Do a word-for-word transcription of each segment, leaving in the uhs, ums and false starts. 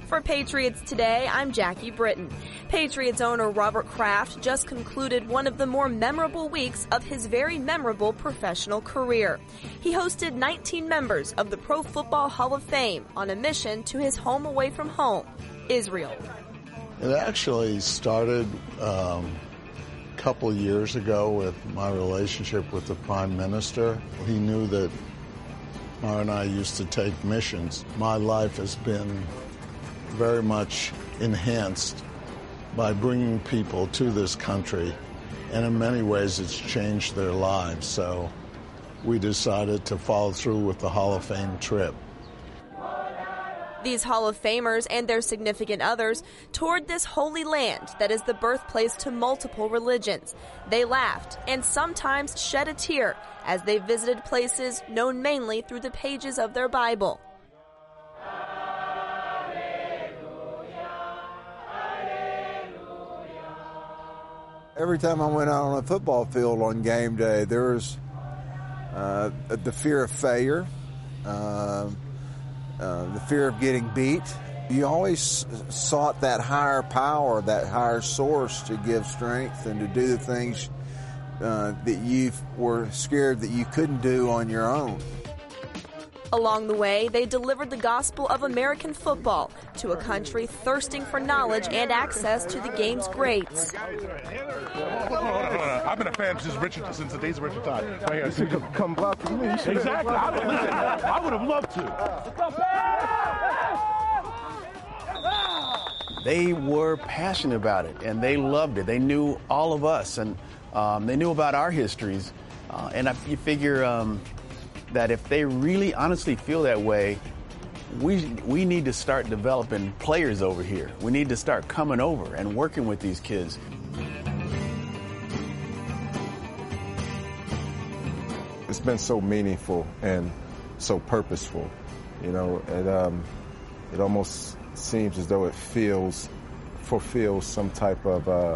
For Patriots Today, I'm Jackie Britton. Patriots owner Robert Kraft just concluded one of the more memorable weeks of his very memorable professional career. He hosted nineteen members of the Pro Football Hall of Fame on a mission to his home away from home, Israel. It actually started um, a couple years ago with my relationship with the Prime Minister. He knew that Mara and I used to take missions. My life has been very much enhanced by bringing people to this country, and in many ways it's changed their lives. So we decided to follow through with the Hall of Fame trip. These Hall of Famers and their significant others toured this holy land that is the birthplace to multiple religions. They laughed and sometimes shed a tear as they visited places known mainly through the pages of their Bible. Every time I went out on a football field on game day, there was uh, the fear of failure, uh, uh, the fear of getting beat. You always sought that higher power, that higher source to give strength and to do the things uh, that you were scared that you couldn't do on your own. Along the way, they delivered the gospel of American football to a country thirsting for knowledge and access to the game's greats. Hold on, hold on, hold on. I've been a fan since Richard, since the days of Richard Todd. Right here. Come, come block for me. Exactly. I would, listen, I would have loved to. They were passionate about it, and they loved it. They knew all of us, and um, they knew about our histories. Uh, and I, you figure um, that if they really honestly feel that way, we we need to start developing players over here. We need to start coming over and working with these kids. It's been so meaningful and so purposeful. You know, it um, it almost seems as though it feels fulfills some type of uh,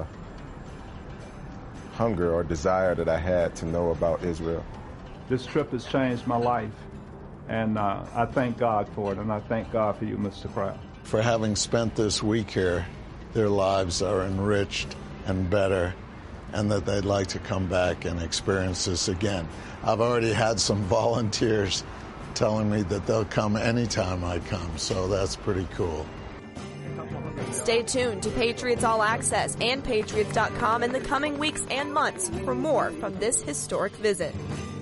hunger or desire that I had to know about Israel. This trip has changed my life, and uh, I thank God for it, and I thank God for you, Mister Kraft. For having spent this week here, their lives are enriched and better, and that they'd like to come back and experience this again. I've already had some volunteers telling me that they'll come anytime I come, so that's pretty cool. Stay tuned to Patriots All Access and Patriots dot com in the coming weeks and months for more from this historic visit.